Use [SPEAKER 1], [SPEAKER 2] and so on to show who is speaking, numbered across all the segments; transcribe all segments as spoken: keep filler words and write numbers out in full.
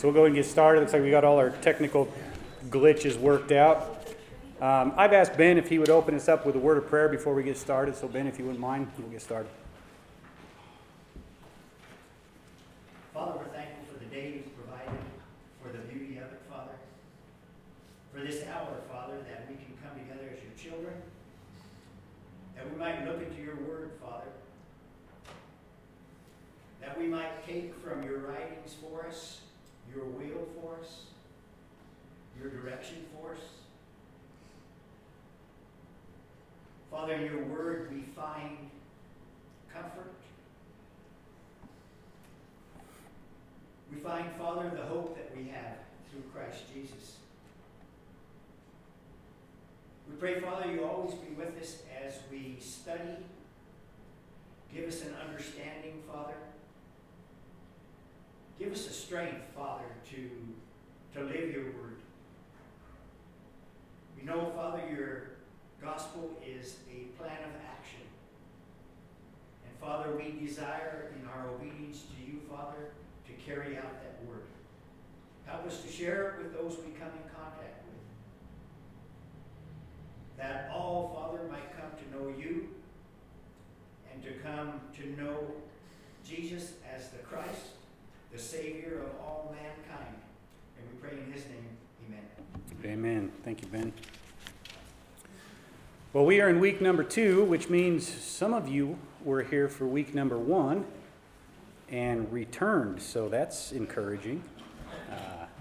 [SPEAKER 1] So we'll go and get started. Looks like we got all our technical glitches worked out. Um, I've asked Ben if he would open us up with a word of prayer before we get started. So Ben, if you wouldn't mind, we'll get started.
[SPEAKER 2] Father, we're thankful for the day you've provided, for the beauty of it, Father. For this hour, Father, that we can come together as your children, that we might look into your word, Father, that we might take from your writings for us, your will for us, your direction for us. Father, in your word we find comfort. We find, Father, the hope that we have through Christ Jesus. We pray, Father, you always be with us as we study. Give us an understanding, Father. Give us the strength, Father, to, to live your word. We know, Father, your gospel is a plan of action. And, Father, we desire in our obedience to you, Father, to carry out that word. Help us to share it with those we come in contact with. That all, Father, might come to know you and to come to know Jesus as the Christ, the Savior of all mankind. And we pray in his name, amen.
[SPEAKER 1] Amen. Thank you, Ben. Well, we are in week number two, which means some of you were here for week number one and returned, so that's encouraging. Uh,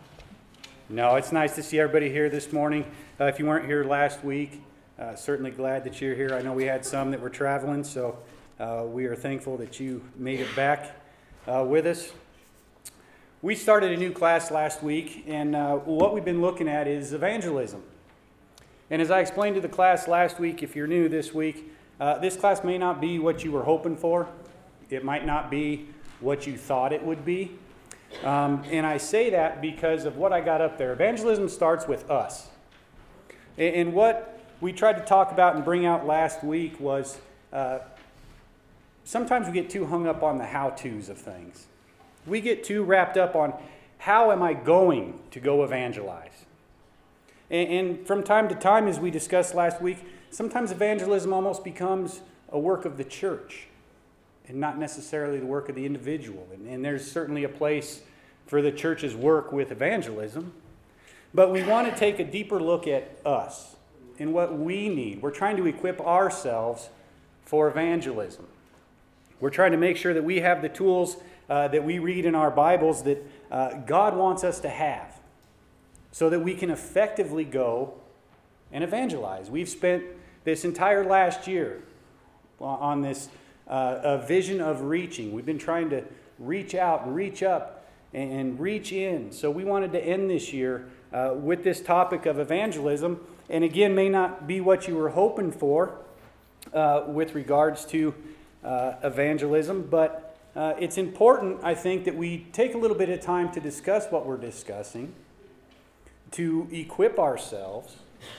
[SPEAKER 1] no, it's nice to see everybody here this morning. Uh, if you weren't here last week, uh, certainly glad that you're here. I know we had some that were traveling, so uh, we are thankful that you made it back uh, with us. We started a new class last week, and uh, what we've been looking at is evangelism. And as I explained to the class last week, if you're new this week, uh, this class may not be what you were hoping for. It might not be what you thought it would be. Um, and I say that because of what I got up there. Evangelism starts with us. And, and what we tried to talk about and bring out last week was uh, sometimes we get too hung up on the how-tos of things. We get too wrapped up on how am I going to go evangelize? And, and from time to time, as we discussed last week, sometimes evangelism almost becomes a work of the church and not necessarily the work of the individual. And, and there's certainly a place for the church's work with evangelism. But we want to take a deeper look at us and what we need. We're trying to equip ourselves for evangelism. We're trying to make sure that we have the tools uh, that we read in our Bibles that uh, God wants us to have so that we can effectively go and evangelize. We've spent this entire last year on this uh, a vision of reaching. We've been trying to reach out and reach up and, and reach in. So we wanted to end this year uh, with this topic of evangelism. And again, may not be what you were hoping for uh, with regards to uh, evangelism, but uh, it's important, I think, that we take a little bit of time to discuss what we're discussing, to equip ourselves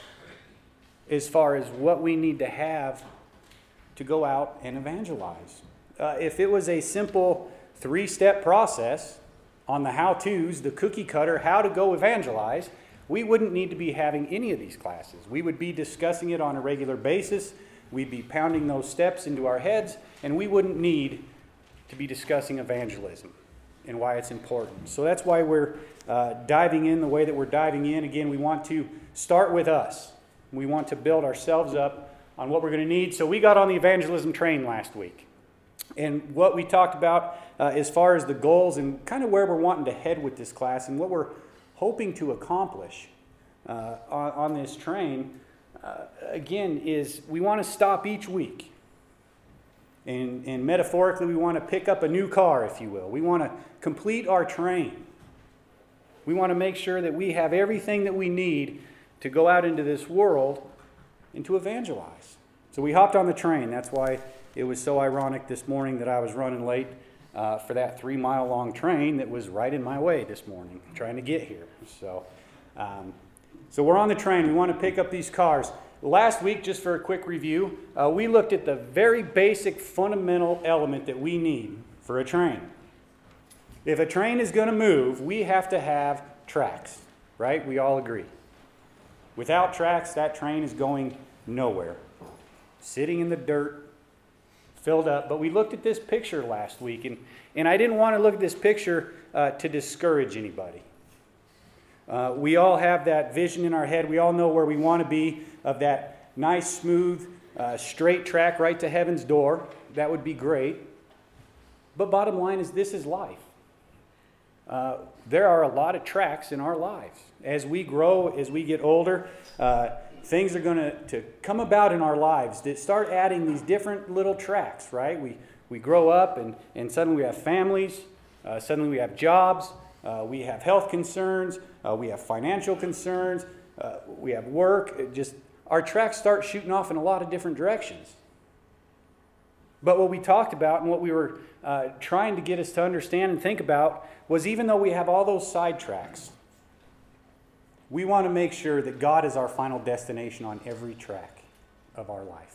[SPEAKER 1] as far as what we need to have to go out and evangelize. Uh, if it was a simple three-step process on the how-tos, the cookie cutter, how to go evangelize, we wouldn't need to be having any of these classes. We would be discussing it on a regular basis. We'd be pounding those steps into our heads, and we wouldn't need to be discussing evangelism and why it's important. So that's why we're uh, diving in the way that we're diving in. Again, we want to start with us. We want to build ourselves up on what we're going to need. So we got on the evangelism train last week. And what we talked about uh, as far as the goals and kind of where we're wanting to head with this class and what we're hoping to accomplish uh, on, on this train, uh, again, is we want to stop each week. And, and metaphorically, we want to pick up a new car, if you will. We want to complete our train. We want to make sure that we have everything that we need to go out into this world and to evangelize. So we hopped on the train. That's why it was so ironic this morning that I was running late uh, for that three-mile-long train that was right in my way this morning, trying to get here. So, um, so we're on the train. We want to pick up these cars. Last week, just for a quick review, uh, we looked at the very basic fundamental element that we need for a train. If a train is going to move, we have to have tracks, right? We all agree. Without tracks, that train is going nowhere. Sitting in the dirt, filled up. But we looked at this picture last week, and, and I didn't want to look at this picture uh, to discourage anybody. Uh, we all have that vision in our head. We all know where we want to be, of that nice, smooth, uh, straight track right to heaven's door. That would be great. But bottom line is, this is life. Uh, there are a lot of tracks in our lives. As we grow, as we get older, uh, things are going to, to come about in our lives that start adding these different little tracks, right? We we grow up and, and suddenly we have families, uh, suddenly we have jobs, uh, we have health concerns, uh, we have financial concerns, uh, we have work. It just our tracks start shooting off in a lot of different directions. But what we talked about and what we were uh, trying to get us to understand and think about was, even though we have all those side tracks, we want to make sure that God is our final destination on every track of our life.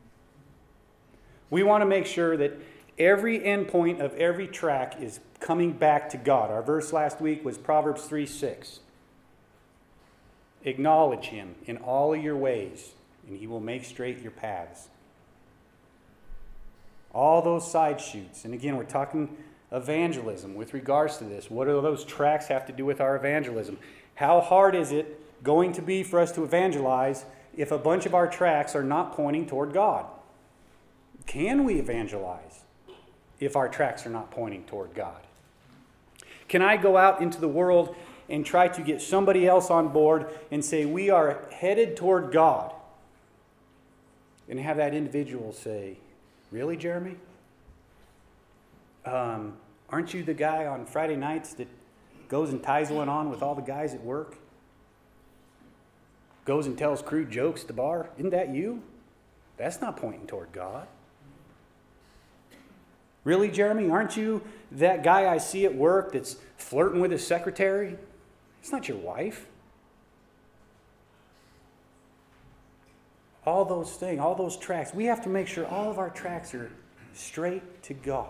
[SPEAKER 1] We want to make sure that every end point of every track is coming back to God. Our verse last week was Proverbs three six. Acknowledge him in all of your ways, and he will make straight your paths. All those side shoots. And again, we're talking evangelism with regards to this. What do those tracks have to do with our evangelism? How hard is it going to be for us to evangelize if a bunch of our tracks are not pointing toward God? Can we evangelize if our tracks are not pointing toward God? Can I go out into the world and try to get somebody else on board and say, we are headed toward God, and have that individual say, really, Jeremy? Um, aren't you the guy on Friday nights that goes and ties one on with all the guys at work? Goes and tells crude jokes at the bar? Isn't that you? That's not pointing toward God. Really, Jeremy? Aren't you that guy I see at work that's flirting with his secretary? It's not your wife. All those things, all those tracks. We have to make sure all of our tracks are straight to God.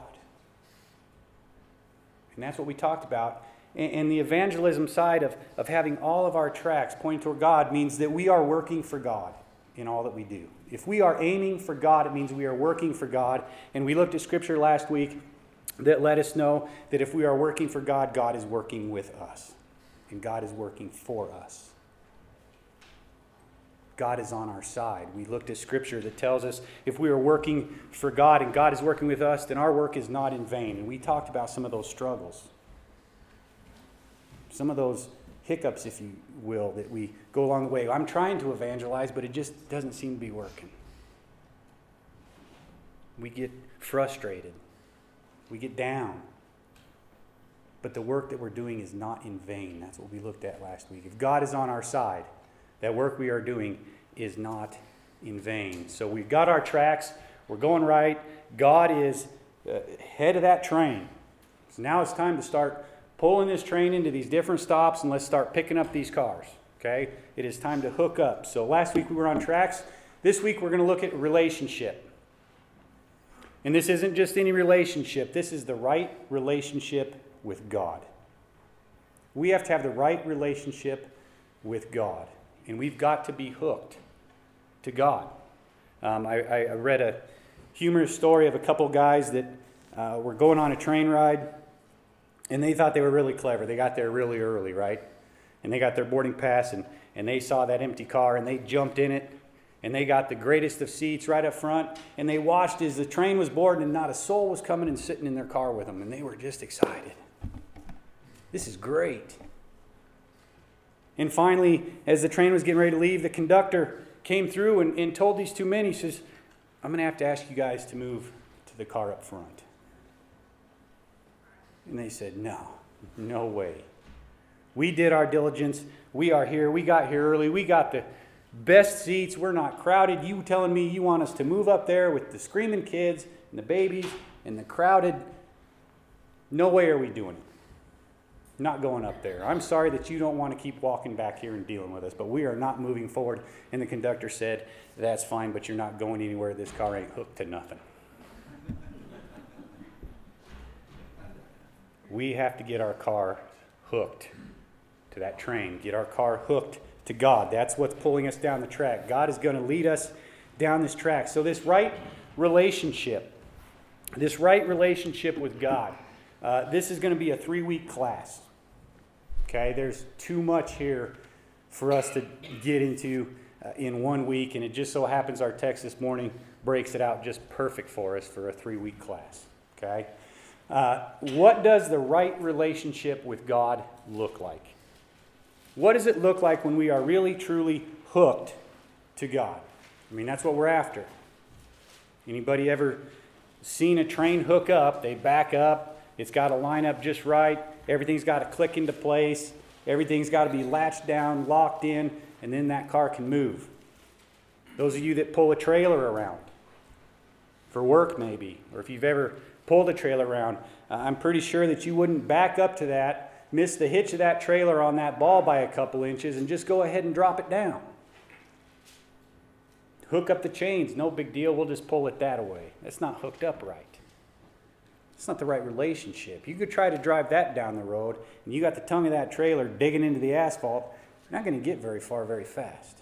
[SPEAKER 1] And that's what we talked about. And the evangelism side of, of having all of our tracks pointing toward God means that we are working for God in all that we do. If we are aiming for God, it means we are working for God. And we looked at Scripture last week that let us know that if we are working for God, God is working with us. And God is working for us. God is on our side. We looked at Scripture that tells us if we are working for God and God is working with us, then our work is not in vain. And we talked about some of those struggles. Some of those hiccups, if you will, that we go along the way. I'm trying to evangelize, but it just doesn't seem to be working. We get frustrated. We get down. But the work that we're doing is not in vain. That's what we looked at last week. If God is on our side, that work we are doing is not in vain. So we've got our tracks. We're going right. God is uh, head of that train. So now it's time to start pulling this train into these different stops, and let's start picking up these cars. Okay? It is time to hook up. So last week we were on tracks. This week we're going to look at relationship. And this isn't just any relationship. This is the right relationship with God. We have to have the right relationship with God. And we've got to be hooked to God. Um, I, I read a humorous story of a couple guys that uh, were going on a train ride, and they thought they were really clever. They got there really early, right? And they got their boarding pass, and, and they saw that empty car, and they jumped in it, and they got the greatest of seats right up front, and they watched as the train was boarding, and not a soul was coming and sitting in their car with them, and they were just excited. This is great. And finally, as the train was getting ready to leave, the conductor came through and, and told these two men, he says, I'm going to have to ask you guys to move to the car up front. And they said, no, no way. We did our diligence. We are here. We got here early. We got the best seats. We're not crowded. You telling me you want us to move up there with the screaming kids and the babies and the crowded? No way are we doing it. Not going up there. I'm sorry that you don't want to keep walking back here and dealing with us, but we are not moving forward. And the conductor said, that's fine, but you're not going anywhere. This car ain't hooked to nothing. we have to get our car hooked to that train, get our car hooked to God. That's what's pulling us down the track. God is going to lead us down this track. So this right relationship, this right relationship with God, uh, this is going to be a three-week class. Okay, there's too much here for us to get into uh, in one week, and it just so happens our text this morning breaks it out just perfect for us for a three-week class. Okay, uh, what does the right relationship with God look like? What does it look like when we are really, truly hooked to God? I mean, that's what we're after. Anybody ever seen a train hook up? They back up. It's got to line up just right. Everything's got to click into place. Everything's got to be latched down, locked in, and then that car can move. Those of you that pull a trailer around, for work maybe, or if you've ever pulled a trailer around, uh, I'm pretty sure that you wouldn't back up to that, miss the hitch of that trailer on that ball by a couple inches, and just go ahead and drop it down. Hook up the chains, no big deal, we'll just pull it that away. That's not hooked up right. It's not the right relationship. You could try to drive that down the road, and you got the tongue of that trailer digging into the asphalt, you're not going to get very far very fast.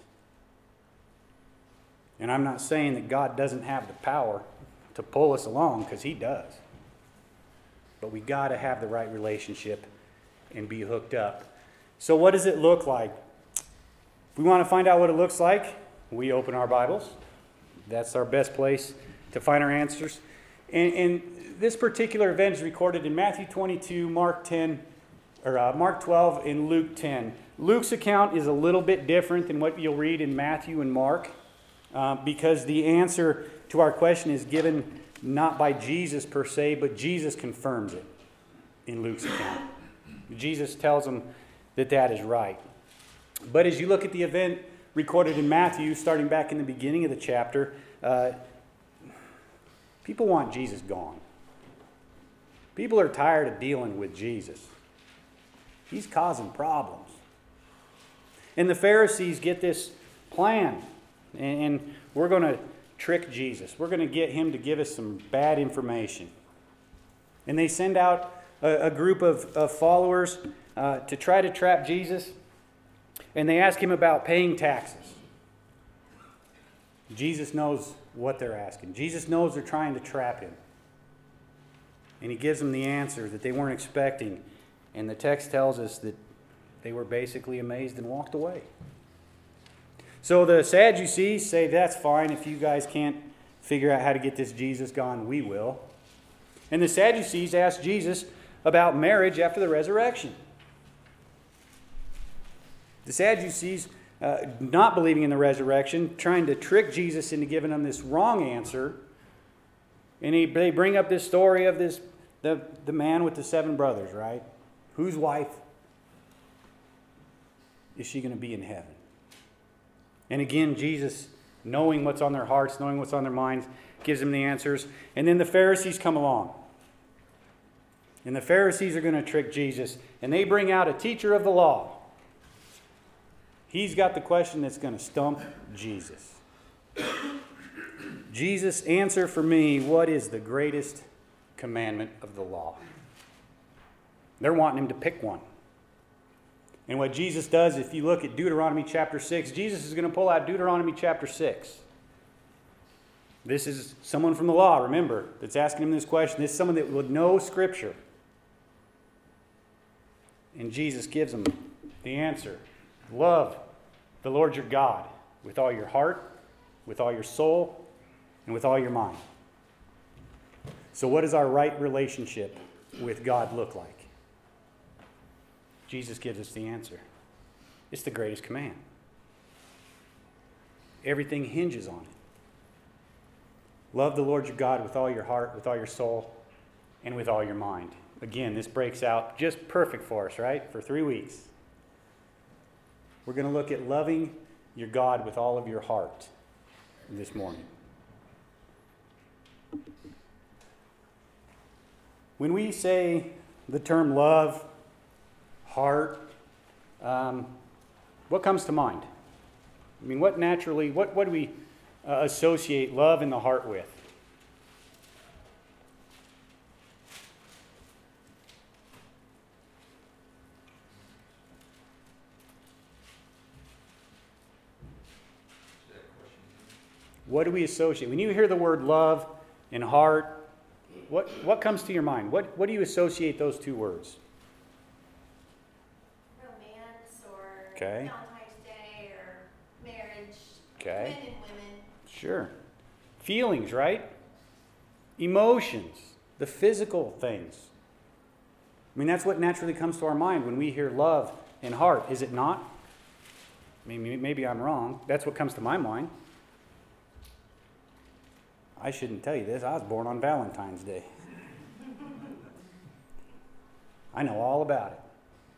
[SPEAKER 1] And I'm not saying that God doesn't have the power to pull us along, because He does. But we got to have the right relationship and be hooked up. So what does it look like? If we want to find out what it looks like, we open our Bibles. That's our best place to find our answers. And, and this particular event is recorded in Matthew twenty-two, Mark ten, or uh, Mark twelve, and Luke ten. Luke's account is a little bit different than what you'll read in Matthew and Mark, uh, because the answer to our question is given not by Jesus per se, but Jesus confirms it in Luke's account. Jesus tells them that that is right. But as you look at the event recorded in Matthew, starting back in the beginning of the chapter, uh, people want Jesus gone. People are tired of dealing with Jesus. He's causing problems. And the Pharisees get this plan, and we're going to trick Jesus. We're going to get him to give us some bad information. And they send out a, a group of, of followers uh, to try to trap Jesus. And they ask him about paying taxes. Jesus knows what they're asking. Jesus knows they're trying to trap him. And he gives them the answer that they weren't expecting. And the text tells us that they were basically amazed and walked away. So the Sadducees say, that's fine. If you guys can't figure out how to get this Jesus gone, we will. And the Sadducees ask Jesus about marriage after the resurrection. The Sadducees, uh, not believing in the resurrection, trying to trick Jesus into giving them this wrong answer. And he, they bring up this story of this the, the man with the seven brothers, right? Whose wife is she going to be in heaven? And again, Jesus, knowing what's on their hearts, knowing what's on their minds, gives them the answers. And then the Pharisees come along. And the Pharisees are going to trick Jesus. And they bring out a teacher of the law. He's got the question that's going to stump Jesus. Jesus, answer for me, what is the greatest commandment of the law? They're wanting him to pick one. And what Jesus does, if you look at Deuteronomy chapter six, Jesus is going to pull out Deuteronomy chapter six. This is someone from the law, remember, that's asking him this question. This is someone that would know Scripture. And Jesus gives them the answer. Love the Lord your God with all your heart, with all your soul, and with all your mind. So what does our right relationship with God look like? Jesus gives us the answer. It's the greatest command. Everything hinges on it. Love the Lord your God with all your heart, with all your soul, and with all your mind. Again, this breaks out just perfect for us, right? For three weeks. We're going to look at loving your God with all of your heart this morning. When we say the term love, heart, um, what comes to mind? I mean, what naturally, what, what do we uh, associate love in the heart with? What do we associate? When you hear the word love and heart, what, what comes to your mind? What, what do you associate those two words?
[SPEAKER 3] Romance or
[SPEAKER 1] Okay.
[SPEAKER 3] Valentine's Day or marriage.
[SPEAKER 1] Okay.
[SPEAKER 3] Men and women.
[SPEAKER 1] Sure. Feelings, right? Emotions, the physical things. I mean, that's what naturally comes to our mind when we hear love and heart, is it not? Maybe, maybe I'm wrong. That's what comes to my mind. I shouldn't tell you this. I was born on Valentine's Day. I know all about it.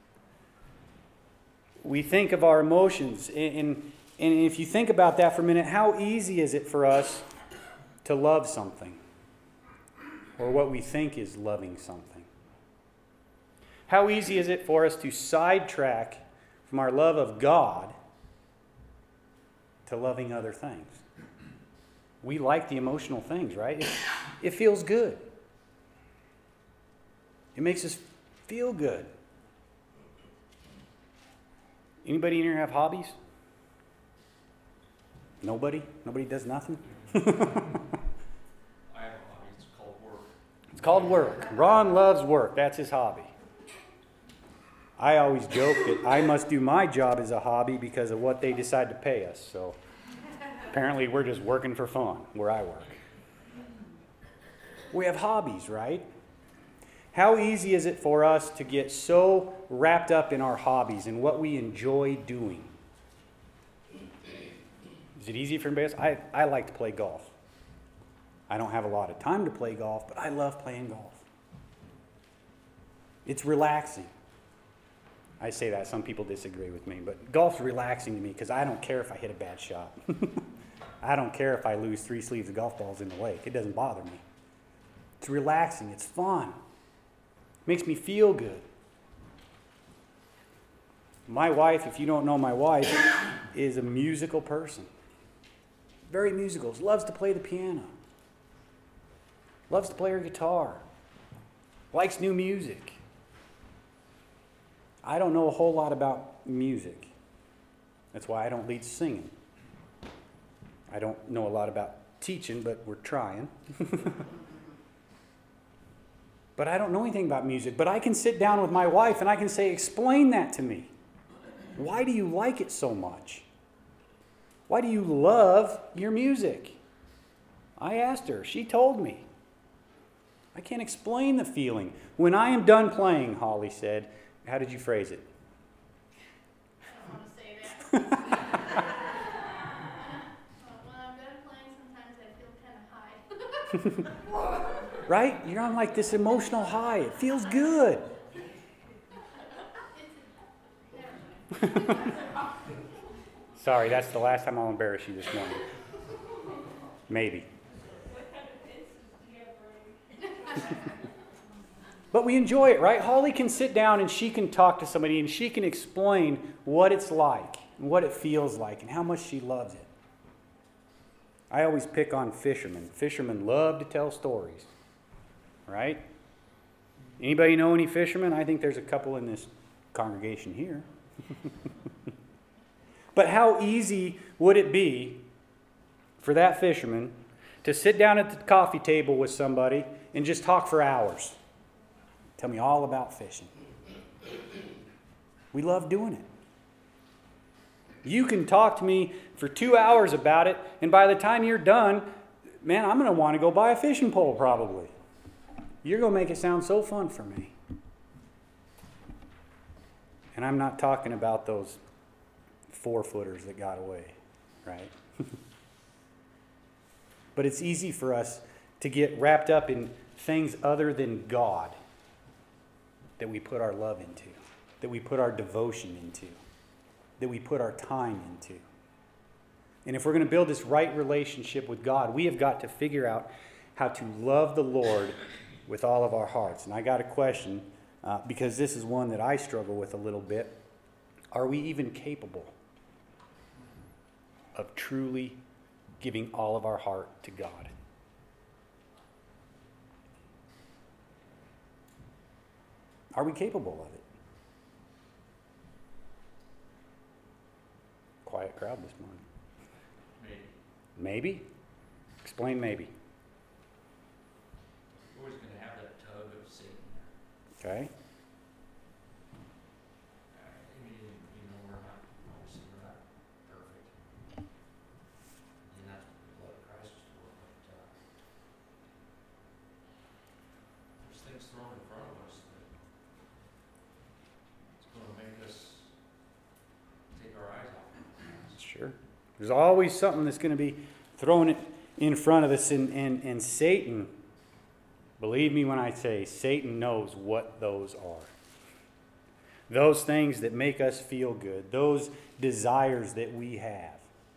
[SPEAKER 1] We think of our emotions, and, and if you think about that for a minute, how easy is it for us to love something? Or what we think is loving something? How easy is it for us to sidetrack from our love of God to loving other things? We like the emotional things, right? It, it feels good. It makes us feel good. Anybody in here have hobbies? Nobody? Nobody does nothing?
[SPEAKER 4] I have a hobby. It's called work.
[SPEAKER 1] It's called work. Ron loves work. That's his hobby. I always joke that I must do my job as a hobby because of what they decide to pay us. So apparently we're just working for fun where I work. We have hobbies, right? How easy is it for us to get so wrapped up in our hobbies and what we enjoy doing? Is it easy for anybody else? I, I like to play golf. I don't have a lot of time to play golf, but I love playing golf. It's relaxing. I say that, some people disagree with me, but golf's relaxing to me because I don't care if I hit a bad shot. I don't care if I lose three sleeves of golf balls in the lake. It doesn't bother me. It's relaxing. It's fun. It makes me feel good. My wife, if you don't know my wife, is a musical person. Very musical. Loves to play the piano. Loves to play her guitar. Likes new music. I don't know a whole lot about music. That's why I don't lead singing. I don't know a lot about teaching, but we're trying. But I don't know anything about music. But I can sit down with my wife and I can say, explain that to me. Why do you like it so much? Why do you love your music? I asked her. She told me. I can't explain the feeling. When I am done playing, Holly said, how did you phrase it?
[SPEAKER 3] I don't want to say that. When I'm done playing, sometimes I feel kind of high.
[SPEAKER 1] Right? You're on like this emotional high. It feels good. Sorry, that's the last time I'll embarrass you this morning. Maybe. But we enjoy it, right? Holly can sit down and she can talk to somebody and she can explain what it's like and what it feels like and how much she loves it. I always pick on fishermen. Fishermen love to tell stories, right? Anybody know any fishermen? I think there's a couple in this congregation here. But how easy would it be for that fisherman to sit down at the coffee table with somebody and just talk for hours? Tell me all about fishing. We love doing it. You can talk to me for two hours about it, and by the time you're done, man, I'm going to want to go buy a fishing pole probably. You're going to make it sound so fun for me. And I'm not talking about those four-footers that got away, right? But it's easy for us to get wrapped up in things other than God that we put our love into, that we put our devotion into, that we put our time into. And if we're going to build this right relationship with God, we have got to figure out how to love the Lord with all of our hearts. And I got a question, uh, because this is one that I struggle with a little bit. Are we even capable of truly giving all of our heart to God? Are we capable of it? Quiet crowd this morning.
[SPEAKER 4] Maybe.
[SPEAKER 1] Maybe? Explain maybe.
[SPEAKER 4] You're always going to have that tug of Satan there.
[SPEAKER 1] Okay?
[SPEAKER 4] Uh, I mean, you know, we're not, obviously, we're not perfect. And that's what the blood of Christ is for. But uh, there's things thrown in front of us that it's going to make us take our eyes off of it.
[SPEAKER 1] Sure. There's always something that's going to be thrown in front of us, and, and, and Satan, believe me when I say, Satan knows what those are. Those things that make us feel good, those desires that we have.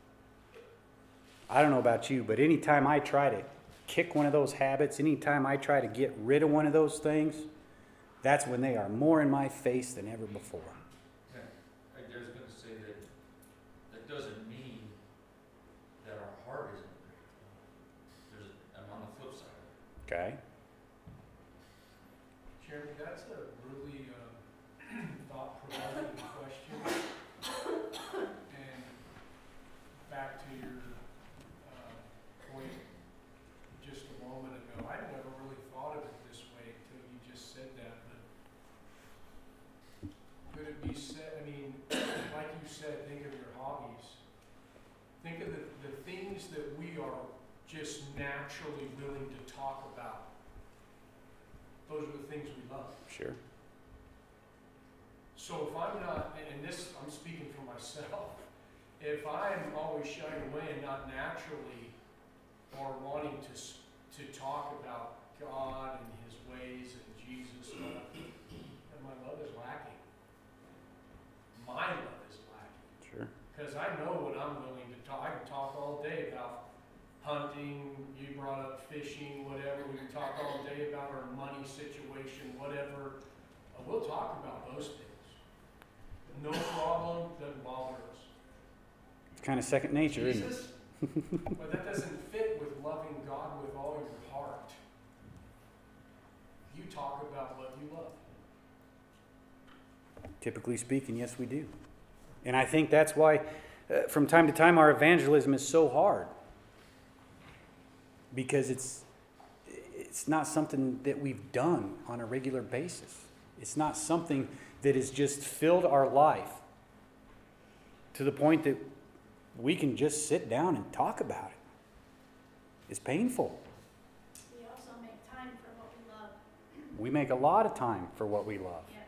[SPEAKER 1] I don't know about you, but anytime I try to kick one of those habits, anytime I try to get rid of one of those things, that's when they are more in my face than ever before.
[SPEAKER 4] Yeah, I was going to say that that doesn't mean that our heart isn't there. There's, I'm on the flip side of it.
[SPEAKER 1] Okay?
[SPEAKER 5] Jeremy, that's a really uh, thought-provoking question. And back to your uh, point just a moment ago, I never really thought of it this way until you just said that. But could it be said, I mean, like you said, think of your hobbies. Think of the, the things that we are just naturally willing to talk about. Those are the things we love.
[SPEAKER 1] Sure.
[SPEAKER 5] So if I'm not, and this, I'm speaking for myself, if I'm always shying away and not naturally or wanting to s- to talk about God and His ways and Jesus, uh, then my love is lacking. My love is lacking.
[SPEAKER 1] Sure.
[SPEAKER 5] Because I know what I'm willing to talk. I can talk all day about hunting, you brought up fishing, whatever. We can talk all day about our money situation, whatever. Uh, we'll talk about those things. No problem, doesn't bother us.
[SPEAKER 1] It's kind of second nature, isn't it?
[SPEAKER 5] Jesus, but that doesn't fit with loving God with all your heart. You talk about what you love.
[SPEAKER 1] Typically speaking, yes, we do. And I think that's why, uh, from time to time, our evangelism is so hard. Because it's it's not something that we've done on a regular basis. It's not something that has just filled our life to the point that we can just sit down and talk about it. It's painful.
[SPEAKER 3] We also make time for what we love.
[SPEAKER 1] We make a lot of time for what we love.
[SPEAKER 3] Yeah.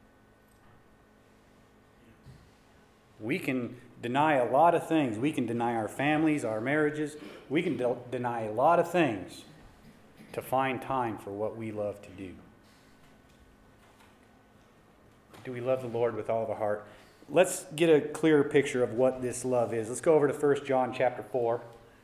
[SPEAKER 1] We can deny a lot of things. We can deny our families, our marriages. We can de- deny a lot of things to find time for what we love to do. Do we love the Lord with all of our heart? Let's get a clearer picture of what this love is. Let's go over to First John chapter four.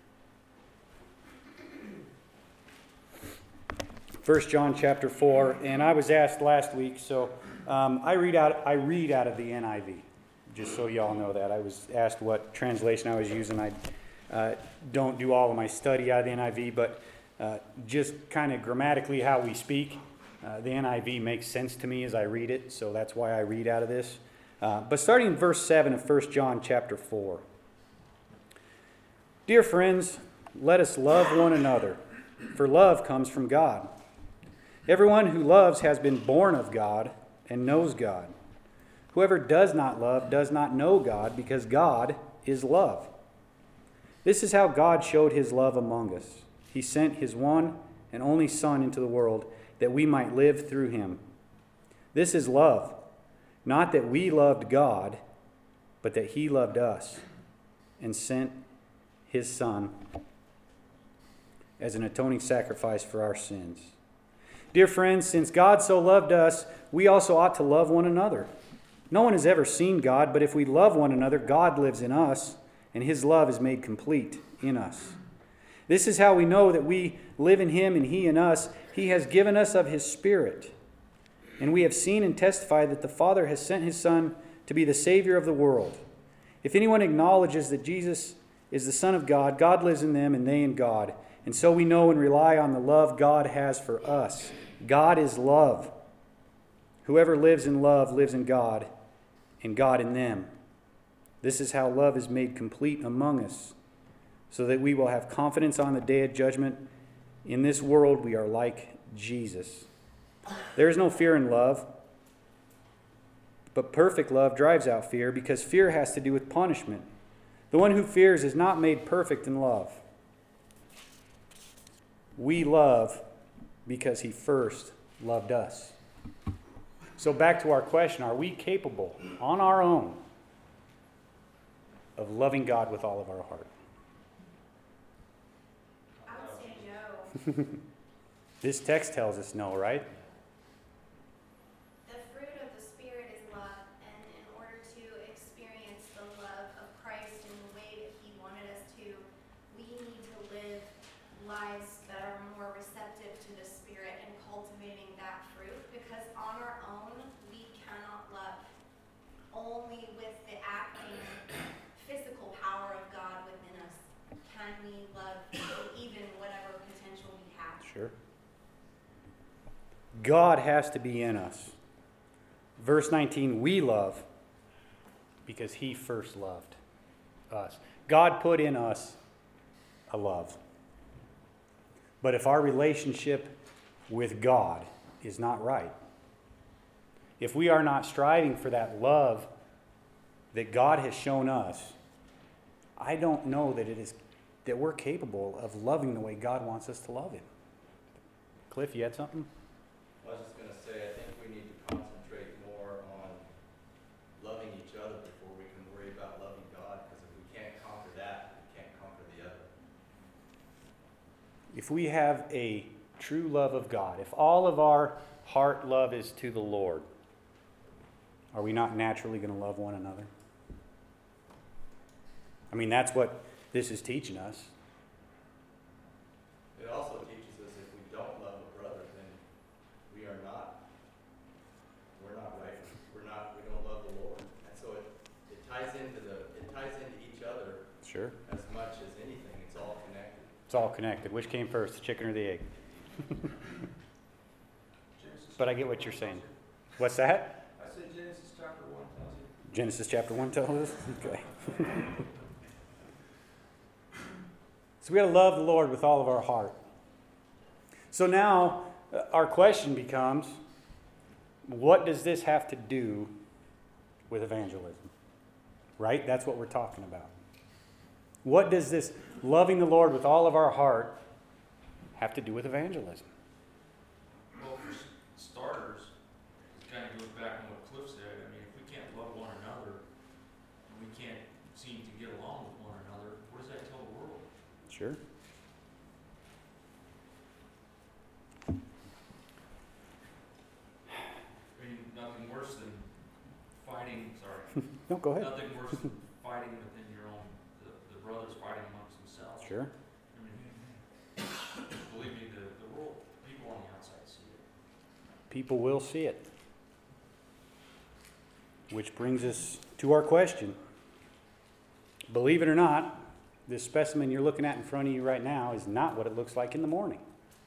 [SPEAKER 1] First John chapter four, and I was asked last week, so um, I read out I read out of the N I V. Just so y'all know that. I was asked what translation I was using. I uh, don't do all of my study out of the N I V, but uh, just kind of grammatically how we speak, uh, the N I V makes sense to me as I read it, so that's why I read out of this. Uh, but starting in verse seven of First John chapter four. Dear friends, let us love one another, for love comes from God. Everyone who loves has been born of God and knows God. Whoever does not love does not know God, because God is love. This is how God showed his love among us. He sent his one and only Son into the world that we might live through him. This is love, not that we loved God, but that he loved us and sent his Son as an atoning sacrifice for our sins. Dear friends, since God so loved us, we also ought to love one another. No one has ever seen God, but if we love one another, God lives in us, and his love is made complete in us. This is how we know that we live in him and he in us. He has given us of his Spirit. And we have seen and testified that the Father has sent his Son to be the Savior of the world. If anyone acknowledges that Jesus is the Son of God, God lives in them and they in God. And so we know and rely on the love God has for us. God is love. Whoever lives in love lives in God, and God in them. This is how love is made complete among us. so that we will have confidence on the day of judgment. In this world, we are like Jesus. There is no fear in love, but perfect love drives out fear, because fear has to do with punishment. The one who fears is not made perfect in love. We love because he first loved us. So back to our question, are we capable on our own of loving God with all of our heart?
[SPEAKER 3] I would say no.
[SPEAKER 1] This text tells us no, right?
[SPEAKER 3] The fruit of the Spirit is love, and in order to experience the love of Christ in the way that he wanted us to, we need to live lives that are more receptive to the Spirit and cultivating that fruit, because on our own, we cannot love. Only with the acting physical power of God within us can we love even whatever potential we have.
[SPEAKER 1] Sure. God has to be in us. Verse nineteen, we love because he first loved us. God put in us a love. But if our relationship with God is not right, if we are not striving for that love that God has shown us, I don't know that it is that we're capable of loving the way God wants us to love him. Cliff, you had something?
[SPEAKER 6] I was just going to say, I think we need to concentrate more on loving each other before we can worry about loving God, because if we can't conquer that, we can't conquer the other.
[SPEAKER 1] If we have a true love of God, if all of our heart love is to the Lord, are we not naturally going to love one another? I mean, that's what this is teaching us.
[SPEAKER 6] It also teaches us if we don't love a brother, then we are not, we're not right. We're not, we don't love the Lord. And so it, it ties into the, it ties into each other
[SPEAKER 1] Sure.
[SPEAKER 6] as much as anything. It's all connected.
[SPEAKER 1] It's all connected. Which came first, the chicken or the egg?
[SPEAKER 4] Genesis
[SPEAKER 1] But I get what you're saying. What's that?
[SPEAKER 4] I said Genesis chapter one tells you.
[SPEAKER 1] Genesis chapter one tells us? Okay. So we got to love the Lord with all of our heart. So now uh, our question becomes, what does this have to do with evangelism? Right? That's what we're talking about. What does this loving the Lord with all of our heart have to do with evangelism?
[SPEAKER 4] Well, for s- starters, it kind of goes back on what Cliff said. I mean, if we can't love one another, and we can't seem to get along with one another, what does that tell the world?
[SPEAKER 1] Sure.
[SPEAKER 4] I mean, nothing worse than fighting, sorry,
[SPEAKER 1] No, go ahead.
[SPEAKER 4] nothing worse than fighting within your own, the, the brothers fighting amongst themselves.
[SPEAKER 1] Sure.
[SPEAKER 4] I mean, believe me, the, the world, people on the outside see it.
[SPEAKER 1] People will see it. Which brings us to our question. Believe it or not, this specimen you're looking at in front of you right now is not what it looks like in the morning.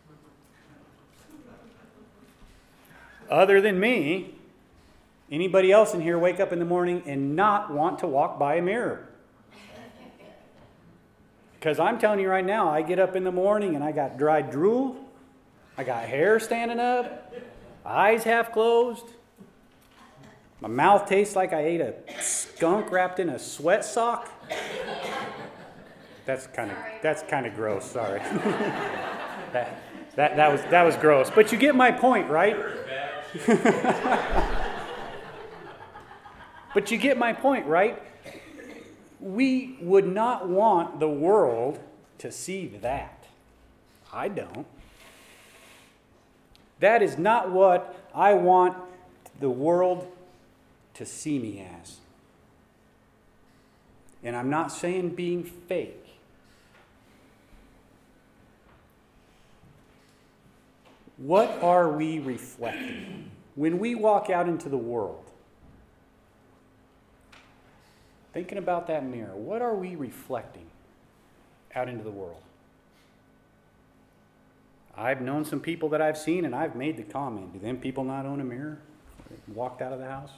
[SPEAKER 1] Other than me, anybody else in here wake up in the morning and not want to walk by a mirror? Because I'm telling you right now, I get up in the morning and I got dry drool, I got hair standing up, eyes half closed, my mouth tastes like I ate a skunk wrapped in a sweat sock. That's kind of that's kind of gross. Sorry. that, that that was that was gross. But you get my point, right? But you get my point, right? We would not want the world to see that. I don't. That is not what I want the world to see me as. And I'm not saying being fake. What are we reflecting when we walk out into the world? Thinking about that mirror, what are we reflecting out into the world? I've known some people that I've seen, and I've made the comment, do them people not own a mirror? They walked out of the house?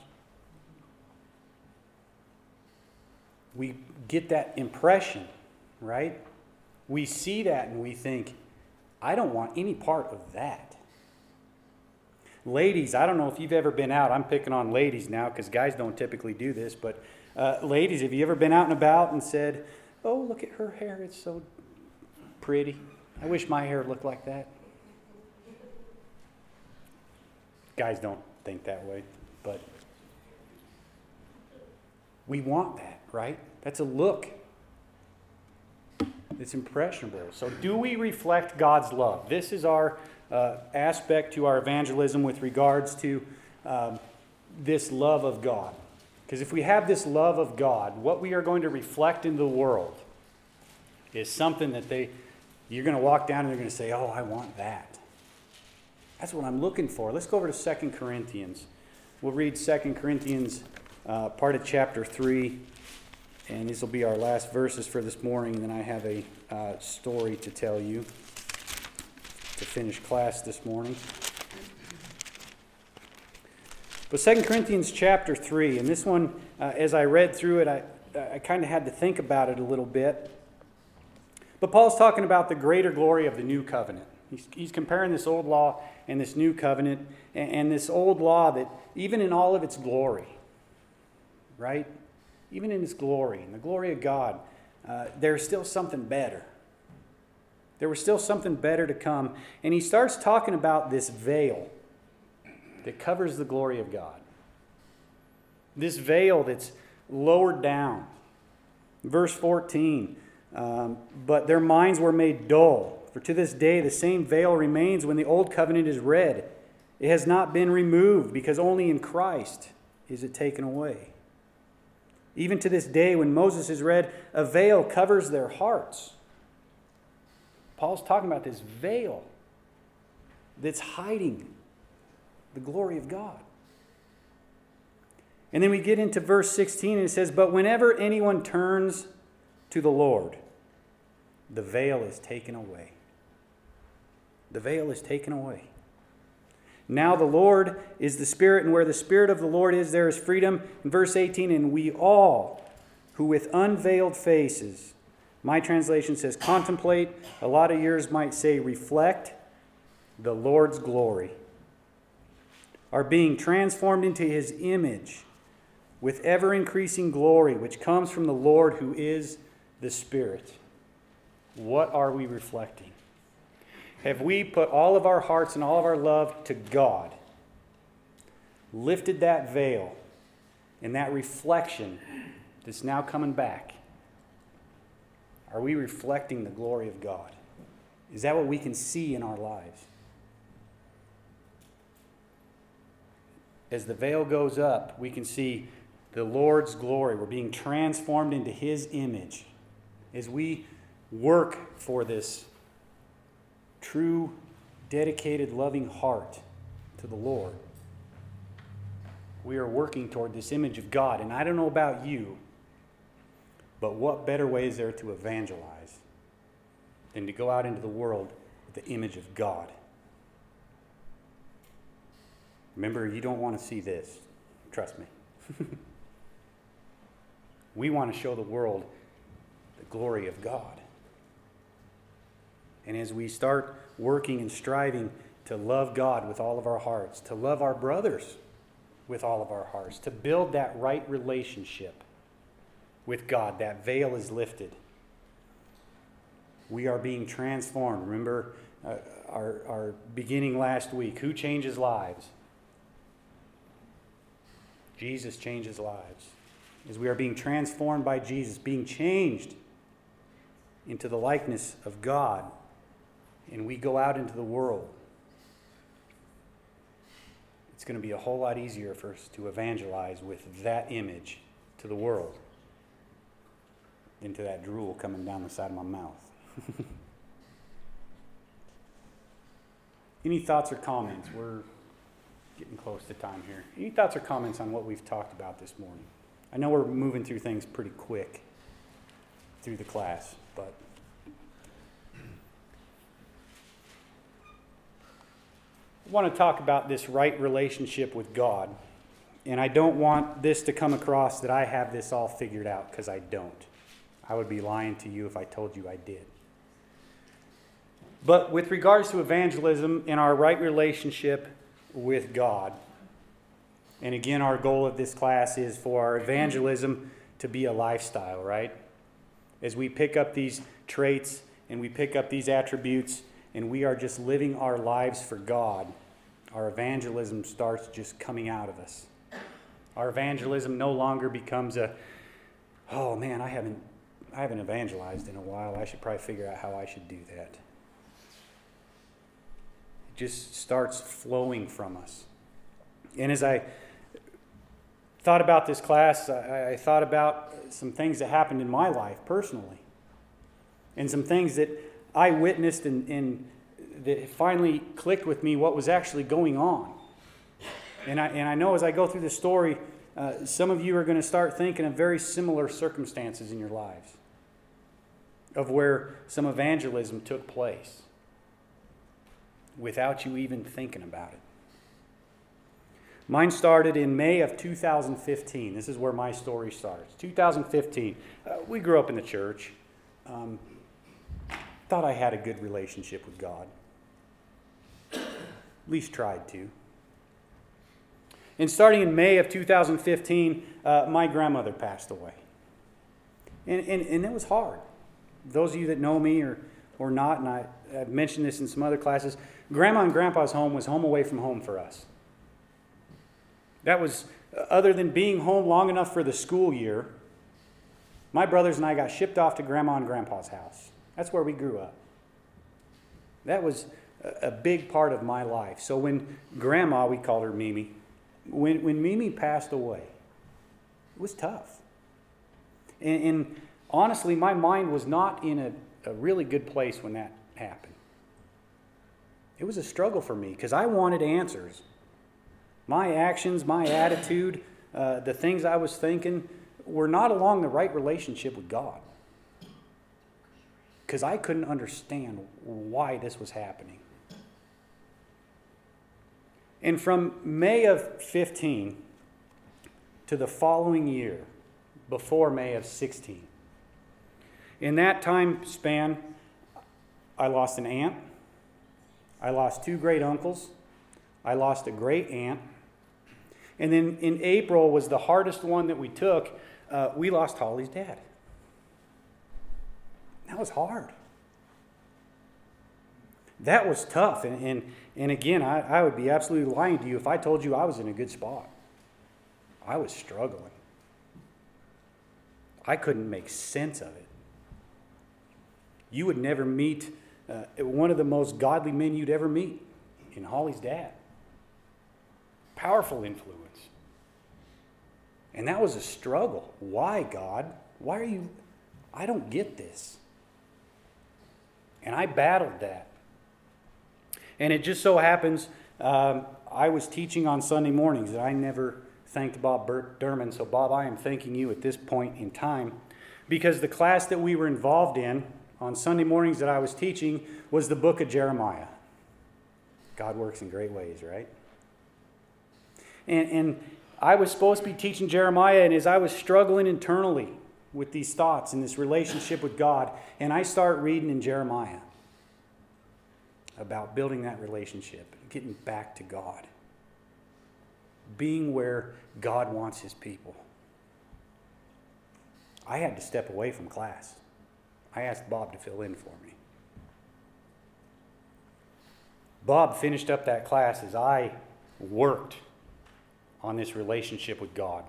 [SPEAKER 1] We get that impression, right? we see that and we think, I don't want any part of that. Ladies, I don't know if you've ever been out. I'm picking on ladies now because guys don't typically do this. But uh, ladies, have you ever been out and about and said, oh, look at her hair. It's so pretty. I wish my hair looked like that. Guys don't think that way. But we want that, right? That's a look. It's impressionable. So do we reflect God's love? This is our uh, aspect to our evangelism with regards to um, this love of God. Because if we have this love of God, what we are going to reflect in the world is something that they, you're going to walk down and they're going to say, oh, I want that. That's what I'm looking for. Let's go over to Second Corinthians. We'll read Second Corinthians, uh, part of chapter three. And these will be our last verses for this morning. And then I have a uh, story to tell you to finish class this morning. But Second Corinthians chapter three, and this one, uh, as I read through it, I, I kind of had to think about it a little bit. But Paul's talking about the greater glory of the new covenant. He's, he's comparing this old law and this new covenant, and, and this old law that even in all of its glory, right? Even in its glory, in the glory of God, uh, there's still something better. There was still something better to come. And he starts talking about this veil that covers the glory of God. This veil that's lowered down. Verse fourteen, um, but their minds were made dull. For to this day the same veil remains when the old covenant is read. It has not been removed, because only in Christ is it taken away. Even to this day, when Moses is read, a veil covers their hearts. Paul's talking about this veil that's hiding the glory of God. And then we get into verse sixteen, and it says, but whenever anyone turns to the Lord, the veil is taken away. The veil is taken away. Now the Lord is the Spirit, and where the Spirit of the Lord is, there is freedom. In verse eighteen, and we all who with unveiled faces, my translation says contemplate, a lot of yours might say reflect the Lord's glory, are being transformed into His image with ever-increasing glory, which comes from the Lord who is the Spirit. What are we reflecting? Have we put all of our hearts and all of our love to God, lifted that veil and that reflection that's now coming back? Are we reflecting the glory of God? Is that what we can see in our lives? As the veil goes up, we can see the Lord's glory. We're being transformed into His image. As we work for this true, dedicated, loving heart to the Lord, we are working toward this image of God. And I don't know about you, but what better way is there to evangelize than to go out into the world with the image of God? Remember, you don't want to see this. Trust me. We want to show the world the glory of God. And as we start working and striving to love God with all of our hearts, to love our brothers with all of our hearts, to build that right relationship with God, that veil is lifted. We are being transformed. Remember uh, our, our beginning last week. Who changes lives? Jesus changes lives. As we are being transformed by Jesus, being changed into the likeness of God, and we go out into the world, it's going to be a whole lot easier for us to evangelize with that image to the world than to that drool coming down the side of my mouth. Any thoughts or comments? We're getting close to time here. Any thoughts or comments on what we've talked about this morning? I know we're moving through things pretty quick through the class, but I want to talk about this right relationship with God. And I don't want this to come across that I have this all figured out, because I don't. I would be lying to you if I told you I did. But with regards to evangelism and our right relationship with God, and again, our goal of this class is for our evangelism to be a lifestyle, right? As we pick up these traits and we pick up these attributes and we are just living our lives for God, our evangelism starts just coming out of us. Our evangelism no longer becomes a, oh man, I haven't, I haven't evangelized in a while. I should probably figure out how I should do that. It just starts flowing from us. And as I thought about this class, I, I thought about some things that happened in my life personally. And some things that I witnessed and, and that finally clicked with me what was actually going on. And I, and I know as I go through the story, uh, some of you are going to start thinking of very similar circumstances in your lives of where some evangelism took place without you even thinking about it. Mine started in May of two thousand fifteen. This is where my story starts. two thousand fifteen. Uh, we grew up in the church. Um, thought I had a good relationship with God. At least tried to. And starting in May of two thousand fifteen, uh, my grandmother passed away. And, and, and it was hard. Those of you that know me or, or not, and I, I've mentioned this in some other classes, Grandma and Grandpa's home was home away from home for us. That was, other than being home long enough for the school year, my brothers and I got shipped off to Grandma and Grandpa's house. That's where we grew up. That was a, a big part of my life. So when Grandma, we called her Mimi, when, when Mimi passed away, it was tough. And, and honestly, my mind was not in a, a really good place when that happened. It was a struggle for me because I wanted answers. My actions, my attitude, uh, the things I was thinking were not along the right relationship with God. Because I couldn't understand why this was happening. And from May of fifteen to the following year, before May of sixteen, in that time span, I lost an aunt, I lost two great uncles, I lost a great aunt, and then in April was the hardest one that we took. Uh, we lost Holly's dad. That was hard. That was tough. And, and, and again, I, I would be absolutely lying to you if I told you I was in a good spot. I was struggling. I couldn't make sense of it. You would never meet uh, one of the most godly men you'd ever meet in Holly's dad. Powerful influence. And that was a struggle. Why, God? Why are you... I don't get this. And I battled that. And it just so happens, um, I was teaching on Sunday mornings, and I never thanked Bob Burt Durman. So, Bob, I am thanking you at this point in time, because the class that we were involved in on Sunday mornings that I was teaching was the book of Jeremiah. God works in great ways, right? And, and I was supposed to be teaching Jeremiah, and as I was struggling internally with these thoughts and this relationship with God, and I start reading in Jeremiah about building that relationship, getting back to God, being where God wants his people. I had to step away from class. I asked Bob to fill in for me. Bob finished up that class as I worked on this relationship with God.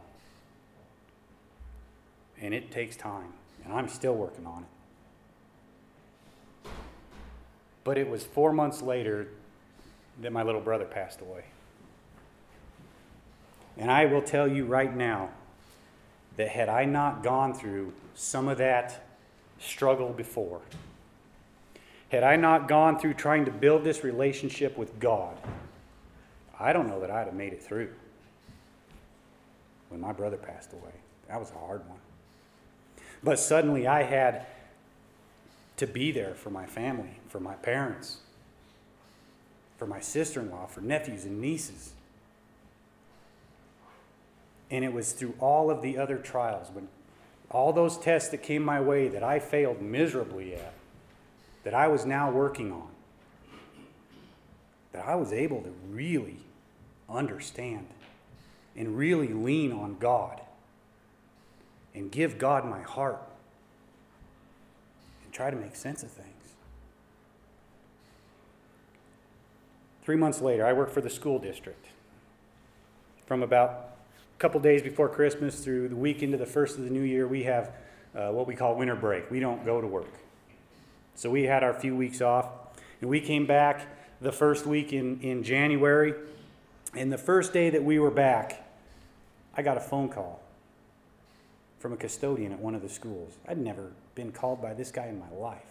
[SPEAKER 1] And it takes time, and I'm still working on it. But it was four months later that my little brother passed away. And I will tell you right now that had I not gone through some of that struggle before, had I not gone through trying to build this relationship with God, I don't know that I'd have made it through when my brother passed away. That was a hard one. But suddenly I had to be there for my family, for my parents, for my sister-in-law, for nephews and nieces. And it was through all of the other trials, when all those tests that came my way that I failed miserably at, that I was now working on. that I was able to really understand and really lean on God and give God my heart and try to make sense of things. Three months later, I worked for the school district. From about a couple days before Christmas through the week into the first of the new year, we have uh, what we call winter break. We don't go to work. So we had our few weeks off, and we came back the first week in, in January. And the first day that we were back, I got a phone call from a custodian at one of the schools. I'd never been called by this guy in my life.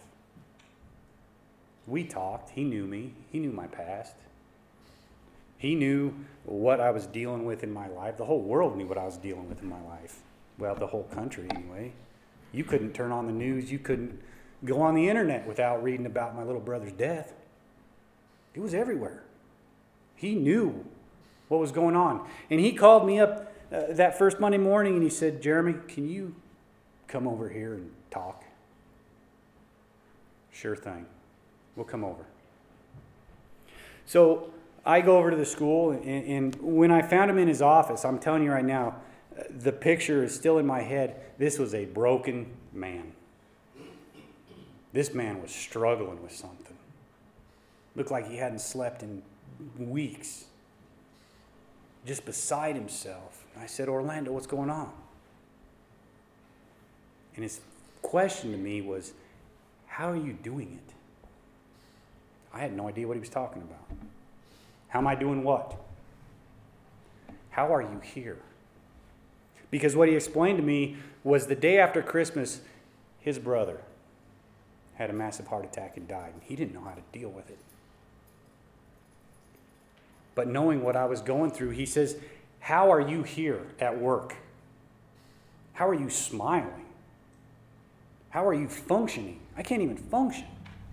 [SPEAKER 1] We talked. He knew me. He knew my past. He knew what I was dealing with in my life. The whole world knew what I was dealing with in my life. Well, the whole country anyway. You couldn't turn on the news. You couldn't go on the internet without reading about my little brother's death. It was everywhere. He knew what was going on. And he called me up uh, that first Monday morning and he said, Jeremy, can you come over here and talk? Sure thing. We'll come over. So I go over to the school, and, and when I found him in his office, I'm telling you right now, the picture is still in my head. This was a broken man. This man was struggling with something. Looked like he hadn't slept in weeks. Just beside himself. I said, Orlando, what's going on? And his question to me was, how are you doing it? I had no idea what he was talking about. How am I doing what? How are you here? Because what he explained to me was the day after Christmas, his brother had a massive heart attack and died. And he didn't know how to deal with it. But knowing what I was going through, he says, how are you here at work? How are you smiling? How are you functioning? I can't even function.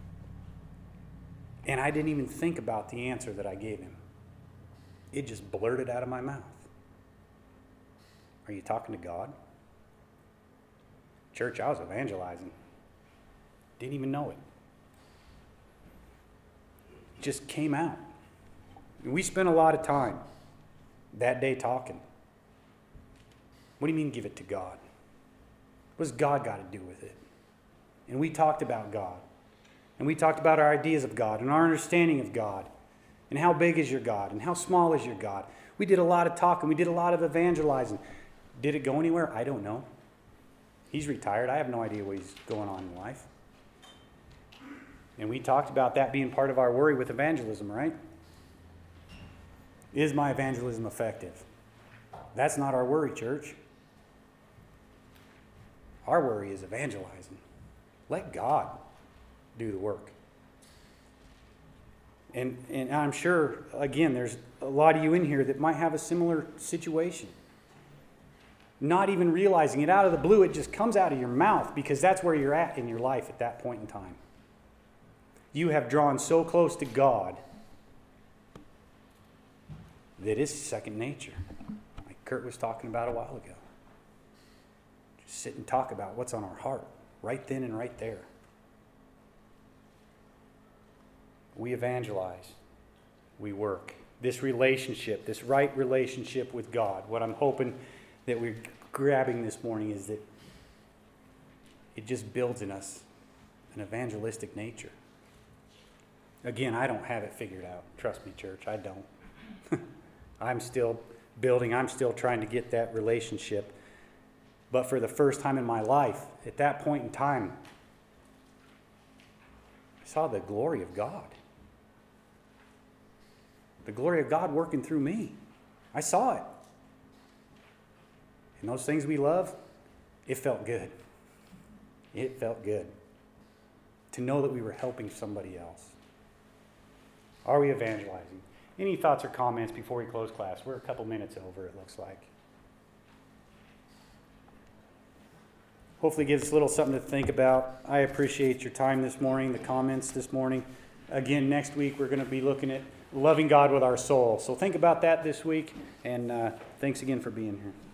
[SPEAKER 1] And I didn't even think about the answer that I gave him. It just blurted out of my mouth. Are you talking to God? Church, I was evangelizing. Didn't even know it. Just came out. We spent a lot of time that day talking. What do you mean give it to God? What's God got to do with it? And we talked about God. And we talked about our ideas of God and our understanding of God. And how big is your God? And how small is your God? We did a lot of talking. We did a lot of evangelizing. Did it go anywhere? I don't know. He's retired. I have no idea what he's going on in life. And we talked about that being part of our worry with evangelism, right? Is my evangelism effective? That's not our worry, church. Our worry is evangelizing. Let God do the work. And, and I'm sure, again, there's a lot of you in here that might have a similar situation. Not even realizing it out of the blue, it just comes out of your mouth because that's where you're at in your life at that point in time. You have drawn so close to God that it's second nature. Like Kurt was talking about a while ago. Just sit and talk about what's on our heart right then and right there. We evangelize. We work. This relationship, this right relationship with God, what I'm hoping that we're grabbing this morning is that it just builds in us an evangelistic nature. Again, I don't have it figured out. Trust me, church, I don't. I'm still building. I'm still trying to get that relationship. But for the first time in my life, at that point in time, I saw the glory of God. The glory of God working through me. I saw it. And those things we love, it felt good. It felt good to know that we were helping somebody else. Are we evangelizing? Any thoughts or comments before we close class? We're a couple minutes over, it looks like. Hopefully gives us a little something to think about. I appreciate your time this morning, the comments this morning. Again, next week we're going to be looking at loving God with our soul. So think about that this week, and uh, thanks again for being here.